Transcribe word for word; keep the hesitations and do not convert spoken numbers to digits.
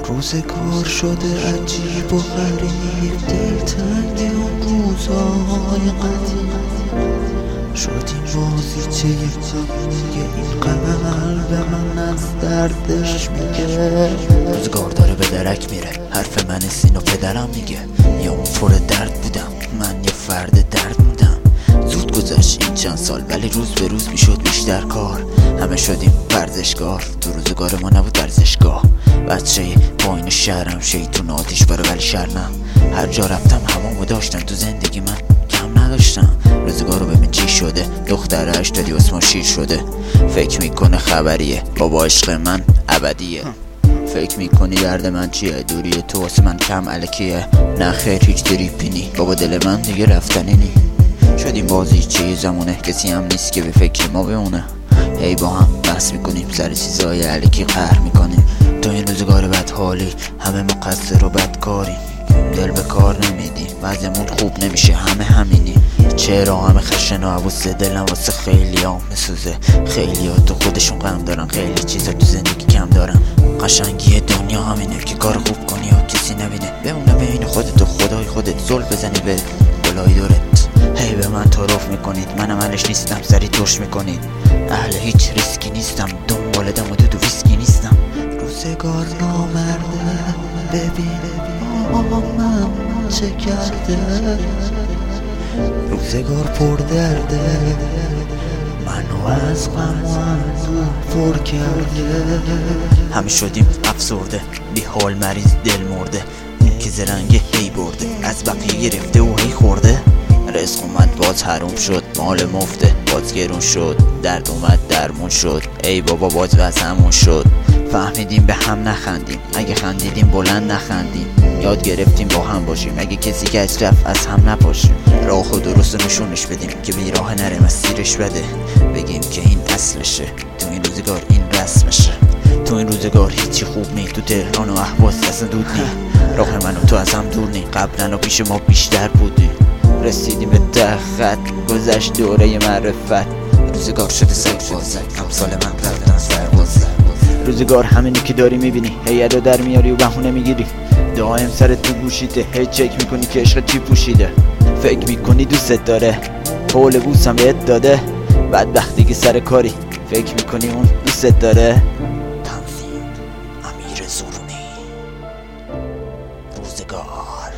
روزگار شده عجیب و غریب، دلتنگ اون روزهای قدیم شدیم بازیچه یه این قلب من از دردش میگه. روزگار داره به درک میره، حرف من سینو پدرم میگه. یا اون پر درد بودم، من یه فرد درد بودم. زود گذشت این چند سال، ولی روز به روز میشد بیشتر کار. همه شدیم ورزشکار، تو روزگار ما نبود ورزشگاه. بچه پایین شهرم شیطون آتیش باره، ولی شرمم هر جا رفتم همامو داشتم. تو زندگی من کم نداشتم. روزگار رو ببین چی شده، دختر هشتادی اسما شیر شده. فکر میکنه خبریه، بابا عشق من ابدیه. فکر میکنی درد من چیه، دوری تو واسه من کم الکیه. نه خیر هیچ دریپینی، بابا دل من دیگه رفتنی نی. شدیم بازی چه زمونه، کسی هم نیست که به فکر ما بمونه. هی با هم بحث میکنیم، سر چیزای الکی قهر میکنیم. تو این روزگار بد حالی، همه مقصر و بدکاری. دل به کار نمیدیم، وضعمون خوب نمیشه، همه همینی. چرا همه خشن و عبوسه، دلم واسه خیلی ها میسوزه. خیلی ها تو خودشون غم دارن، خیلی چیزا تو زندگی کم دارن. قشنگی دنیا همینه که کار خوب کنی یا کسی نبینه. بمونه بین خودت و خدای خودت، زل بزنی به گلای دورت. هی به من تعارف میکنید، من عملش نیستم، سری توش میکنید. اهل هیچ ریسکی نیستم، دنبال دم و دود و ویسکی نیستم. روزگار نامرده، ببین من چه کرده. روزگار پر درده، منو از غم و اندوه پر کرده. همه شدیم افسرده، بی حال مریض دل مرده. اون که زرنگه هی برده، از بقیه گرفته و هی خورده. رزق اومد باز حروم شد، مال مفته باز گرون شد. درد اومد درمون شد، ای بابا باز وضعمون شد. فهمیدیم به هم نخندیم، اگه خندیدیم بلند نخندیم. یاد گرفتیم با هم باشیم، اگه کسی که از رفت از هم نپاشیم. راه خود درست نشونش بدیم که بی راه نره مسیرش بده. بگیم که این اصلشه، تو این روزگار این رسمشه. تو این روزگار هیچی خوب نی، تو تهران و اهواز اصلا دود نی. راه من و تو از هم دور نی، قبلا و پیش ما بیشتر بودی. رسیدیم به ته خط، گذشت دوره معرفت. روزگار شده سربازه، امثال من رفتن سربازه. روزگار همینی که داری میبینی، هی ادا در میاری و بهونه میگیری. دائم سرت تو گوشیته، هی چک میکنی که عشق چی پوشیده. فکر میکنی دوست داره، حول بوسم بهت داده. بدبختی که سر کاری، فکر میکنی اون دوست داره. تنظیم امیر زورونی. روزگار.